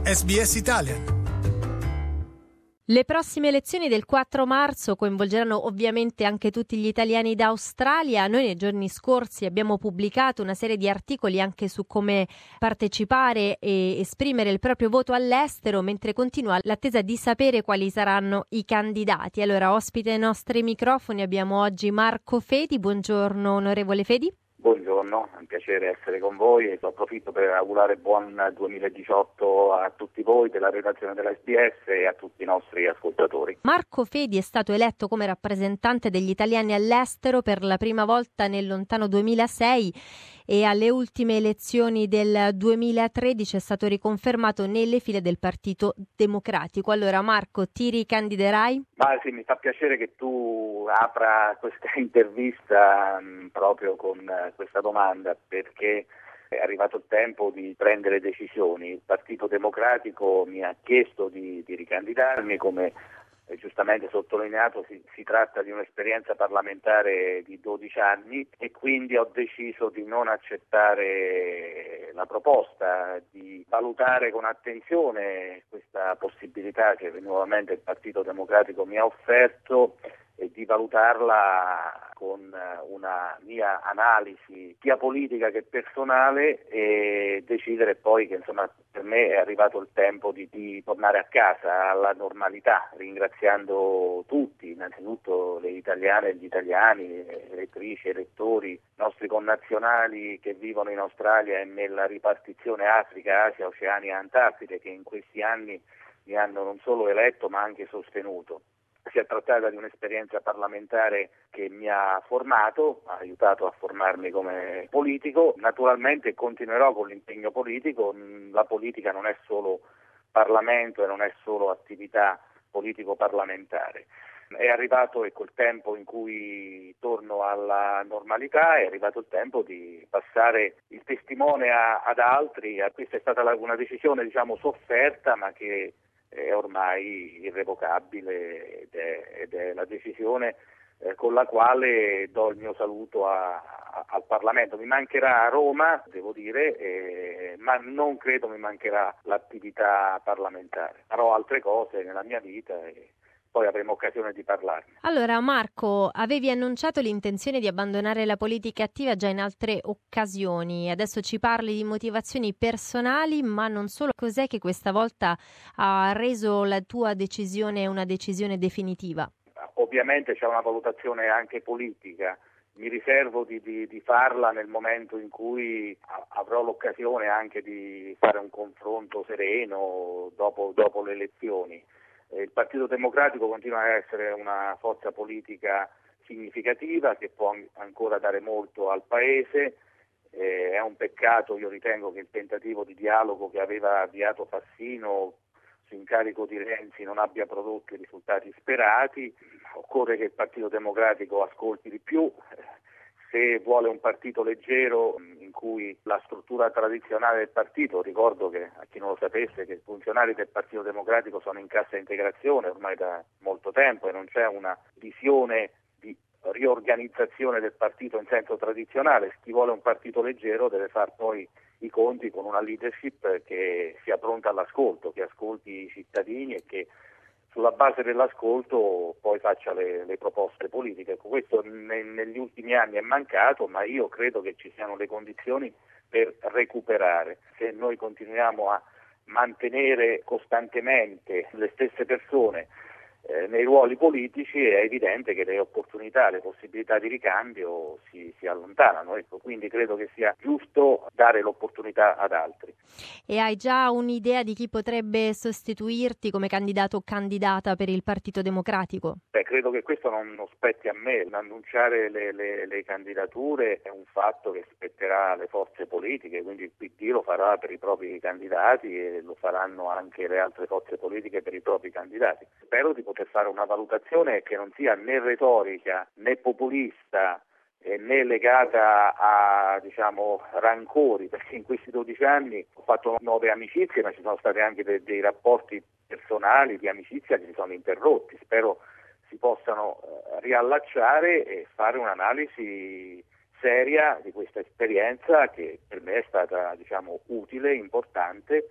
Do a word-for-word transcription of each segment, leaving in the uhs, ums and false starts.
S B S Italian. Le prossime elezioni del quattro marzo coinvolgeranno ovviamente anche tutti gli italiani d'Australia. Noi nei giorni scorsi abbiamo pubblicato una serie di articoli anche su come partecipare e esprimere il proprio voto all'estero, mentre continua l'attesa di sapere quali saranno i candidati. Allora, ospite ai nostri microfoni abbiamo oggi Marco Fedi. Buongiorno onorevole Fedi. Buongiorno, è un piacere essere con voi e approfitto per augurare buon duemiladiciotto a tutti voi della redazione della S B S e a tutti i nostri ascoltatori. Marco Fedi è stato eletto come rappresentante degli italiani all'estero per la prima volta nel lontano duemilasei e alle ultime elezioni del duemilatredici è stato riconfermato nelle file del Partito Democratico. Allora Marco, ti ricandiderai? Ma sì, mi fa piacere che tu apra questa intervista mh, proprio con uh, questa domanda, perché è arrivato il tempo di prendere decisioni. Il Partito Democratico mi ha chiesto di, di ricandidarmi, come eh, giustamente sottolineato si, si tratta di un'esperienza parlamentare di dodici anni e quindi ho deciso di non accettare la proposta, di valutare con attenzione questa possibilità che nuovamente il Partito Democratico mi ha offerto e di valutarla con una mia analisi sia politica che personale e decidere poi che insomma per me è arrivato il tempo di, di tornare a casa alla normalità, ringraziando tutti, innanzitutto le italiane e gli italiani, elettrici, elettori, nostri connazionali che vivono in Australia e nella ripartizione Africa, Asia, Oceania, Antartide, che in questi anni mi hanno non solo eletto ma anche sostenuto. Si è trattata di un'esperienza parlamentare che mi ha formato, ha aiutato a formarmi come politico. Naturalmente continuerò con l'impegno politico. La politica non è solo Parlamento e non è solo attività politico-parlamentare. È arrivato ecco, il tempo in cui torno alla normalità, è arrivato il tempo di passare il testimone a, ad altri. Questa è stata una decisione diciamo sofferta, ma che è ormai irrevocabile ed è, ed è la decisione eh, con la quale do il mio saluto a, a, al Parlamento. Mi mancherà a Roma, devo dire, eh, ma non credo mi mancherà l'attività parlamentare. Farò altre cose nella mia vita e poi avremo occasione di parlarne. Allora Marco, avevi annunciato l'intenzione di abbandonare la politica attiva già in altre occasioni. Adesso ci parli di motivazioni personali, ma non solo. Cos'è che questa volta ha reso la tua decisione una decisione definitiva? Ovviamente c'è una valutazione anche politica. Mi riservo di, di, di farla nel momento in cui avrò l'occasione anche di fare un confronto sereno dopo, dopo le elezioni. Il Partito Democratico continua a essere una forza politica significativa che può ancora dare molto al Paese. Eh, è un peccato, io ritengo, che il tentativo di dialogo che aveva avviato Fassino su incarico di Renzi non abbia prodotto i risultati sperati. Occorre che il Partito Democratico ascolti di più. Se vuole un partito leggero in cui la struttura tradizionale del partito, ricordo che a chi non lo sapesse che i funzionari del Partito Democratico sono in cassa integrazione ormai da molto tempo e non c'è una visione di riorganizzazione del partito in senso tradizionale. Chi vuole un partito leggero deve far poi i conti con una leadership che sia pronta all'ascolto, che ascolti i cittadini e che sulla base dell'ascolto poi faccia le, le proposte politiche. Questo ne, negli ultimi anni è mancato, ma io credo che ci siano le condizioni per recuperare. Se noi continuiamo a mantenere costantemente le stesse persone eh, nei ruoli politici, è evidente che le opportunità, le possibilità di ricambio si, si allontanano. Ecco, quindi credo che sia giusto dare l'opportunità ad altri. E hai già un'idea di chi potrebbe sostituirti come candidato o candidata per il Partito Democratico? Beh, credo che questo non, non spetti a me. Annunciare le, le, le candidature è un fatto che spetterà alle forze politiche, quindi il P D lo farà per i propri candidati e lo faranno anche le altre forze politiche per i propri candidati. Spero di poter fare una valutazione che non sia né retorica né populista eh, né legata a diciamo rancori, perché in questi dodici anni ho fatto nuove amicizie, ma ci sono stati anche de- dei rapporti personali di amicizia che si sono interrotti. Spero si possano eh, riallacciare e fare un'analisi seria di questa esperienza che per me è stata diciamo utile, importante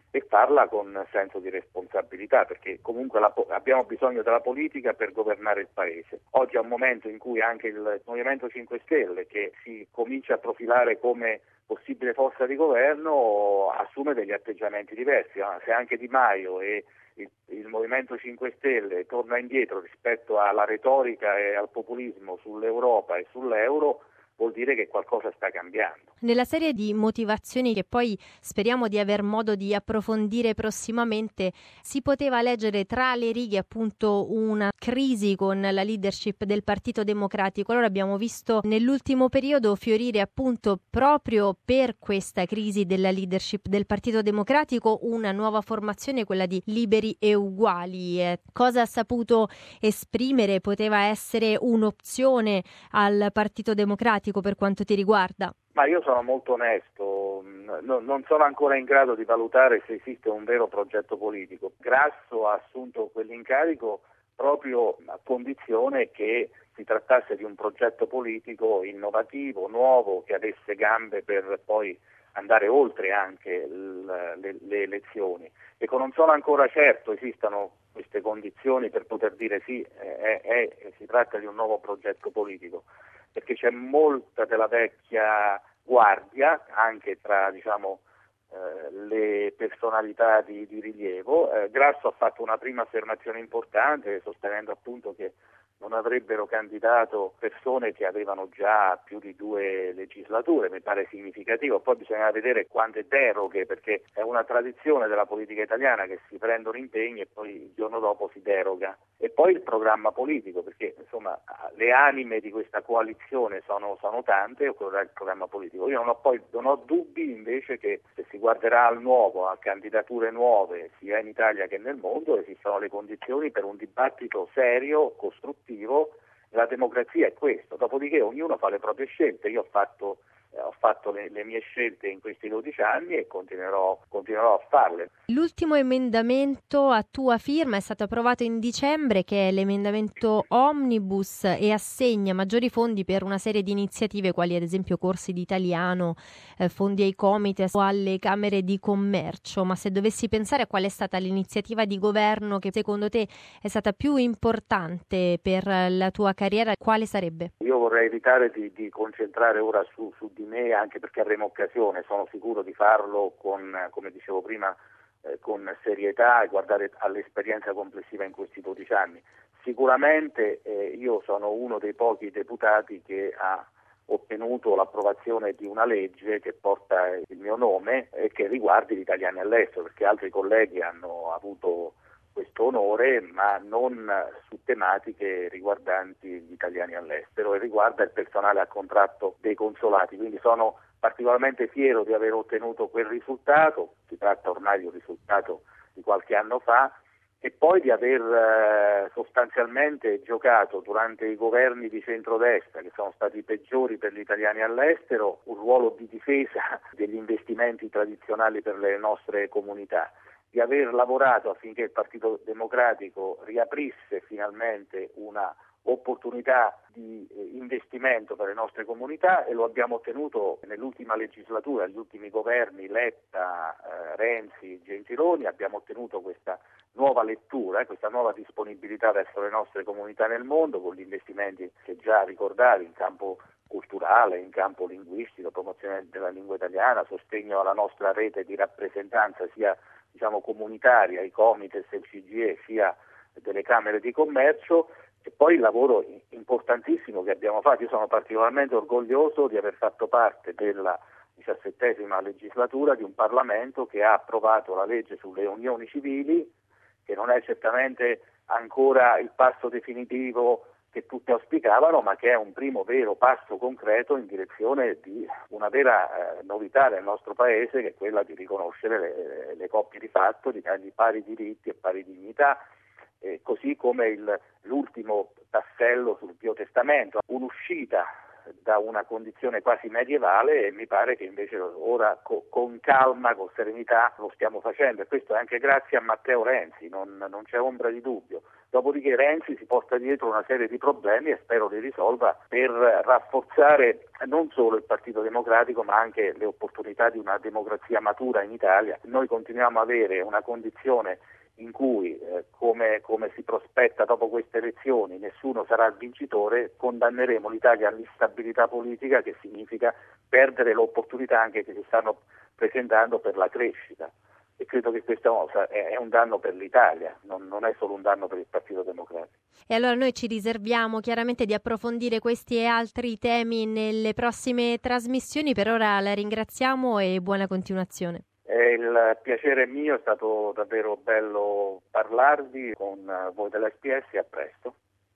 e farla con senso di responsabilità, perché comunque la, abbiamo bisogno della politica per governare il Paese. Oggi è un momento in cui anche il Movimento cinque Stelle, che si comincia a profilare come possibile forza di governo, assume degli atteggiamenti diversi. Se anche Di Maio e il, il Movimento cinque Stelle torna indietro rispetto alla retorica e al populismo sull'Europa e sull'euro, vuol dire che qualcosa sta cambiando. Nella serie di motivazioni che poi speriamo di aver modo di approfondire prossimamente, si poteva leggere tra le righe appunto una crisi con la leadership del Partito Democratico. Allora abbiamo visto nell'ultimo periodo fiorire appunto proprio per questa crisi della leadership del Partito Democratico una nuova formazione, quella di Liberi e Uguali. Eh, cosa ha saputo esprimere? Poteva essere un'opzione al Partito Democratico per quanto ti riguarda? Ma io sono molto onesto, no, non sono ancora in grado di valutare se esiste un vero progetto politico. Grasso ha assunto quell'incarico proprio a condizione che si trattasse di un progetto politico innovativo, nuovo, che avesse gambe per poi andare oltre anche le, le, le elezioni. Ecco, non sono ancora certo esistano queste condizioni per poter dire sì, è, è, si tratta di un nuovo progetto politico, perché c'è molta della vecchia guardia anche tra diciamo eh, le personalità di, di rilievo. Eh, Grasso ha fatto una prima affermazione importante sostenendo appunto che non avrebbero candidato persone che avevano già più di due legislature, mi pare significativo. Poi bisogna vedere quante deroghe, perché è una tradizione della politica italiana che si prendono impegni e poi il giorno dopo si deroga. E poi il programma politico, perché insomma le anime di questa coalizione sono, sono tante, e quello è il programma politico. Io non ho, poi, non ho dubbi invece che se si guarderà al nuovo, a candidature nuove, sia in Italia che nel mondo, esistono le condizioni per un dibattito serio, costruttivo. La democrazia è questo, dopodiché ognuno fa le proprie scelte. Io ho fatto, eh, ho fatto le, le mie scelte in questi dodici anni e continuerò, continuerò a farle. L'ultimo emendamento a tua firma è stato approvato in dicembre, che è l'emendamento Omnibus, e assegna maggiori fondi per una serie di iniziative quali ad esempio corsi di italiano, eh, fondi ai Comites o alle Camere di Commercio. Ma se dovessi pensare a qual è stata l'iniziativa di governo che secondo te è stata più importante per la tua carriera, quale sarebbe? Io vorrei evitare di, di concentrare ora su, su di me, anche perché avremo occasione, sono sicuro di farlo con, come dicevo prima, Eh, con serietà e guardare all'esperienza complessiva in questi dodici anni. Sicuramente eh, io sono uno dei pochi deputati che ha ottenuto l'approvazione di una legge che porta il mio nome e che riguarda gli italiani all'estero, perché altri colleghi hanno avuto questo onore, ma non su tematiche riguardanti gli italiani all'estero, e riguarda il personale a contratto dei consolati. Quindi sono particolarmente fiero di aver ottenuto quel risultato, si tratta ormai di un risultato di qualche anno fa, e poi di aver eh, sostanzialmente giocato durante i governi di centrodestra, che sono stati i peggiori per gli italiani all'estero, un ruolo di difesa degli investimenti tradizionali per le nostre comunità, di aver lavorato affinché il Partito Democratico riaprisse finalmente una opportunità di investimento per le nostre comunità, e lo abbiamo ottenuto nell'ultima legislatura, negli ultimi governi Letta, eh, Renzi, Gentiloni. Abbiamo ottenuto questa nuova lettura, eh, questa nuova disponibilità verso le nostre comunità nel mondo, con gli investimenti che già ricordavi in campo culturale, in campo linguistico, promozione della lingua italiana, sostegno alla nostra rete di rappresentanza sia diciamo comunitaria, i Comites e il C G I E, sia delle Camere di Commercio. E poi il lavoro importantissimo che abbiamo fatto. Io sono particolarmente orgoglioso di aver fatto parte della diciassettesima legislatura di un Parlamento che ha approvato la legge sulle unioni civili, che non è certamente ancora il passo definitivo che tutti auspicavano, ma che è un primo vero passo concreto in direzione di una vera eh, novità nel nostro Paese, che è quella di riconoscere le, le coppie di fatto, di dargli pari diritti e pari dignità. Eh, così come il, l'ultimo tassello sul biotestamento, un'uscita da una condizione quasi medievale e mi pare che invece ora co- con calma, con serenità lo stiamo facendo, e questo è anche grazie a Matteo Renzi, non, non c'è ombra di dubbio. Dopodiché Renzi si porta dietro una serie di problemi e spero li risolva per rafforzare non solo il Partito Democratico ma anche le opportunità di una democrazia matura in Italia. Noi continuiamo a avere una condizione in cui, eh, come, come si prospetta dopo queste elezioni, nessuno sarà il vincitore, condanneremo l'Italia all'instabilità politica, che significa perdere le opportunità anche che si stanno presentando per la crescita. E credo che questa cosa è un danno per l'Italia, non, non è solo un danno per il Partito Democratico. E allora noi ci riserviamo chiaramente di approfondire questi e altri temi nelle prossime trasmissioni. Per ora la ringraziamo e buona continuazione. Il piacere è mio, è stato davvero bello parlarvi con voi dell'S P S e a presto.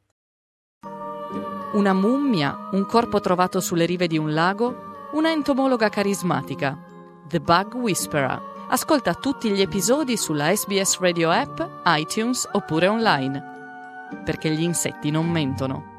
Una mummia, un corpo trovato sulle rive di un lago, una entomologa carismatica, The Bug Whisperer. Ascolta tutti gli episodi sulla S B S Radio App, iTunes oppure online. Perché gli insetti non mentono.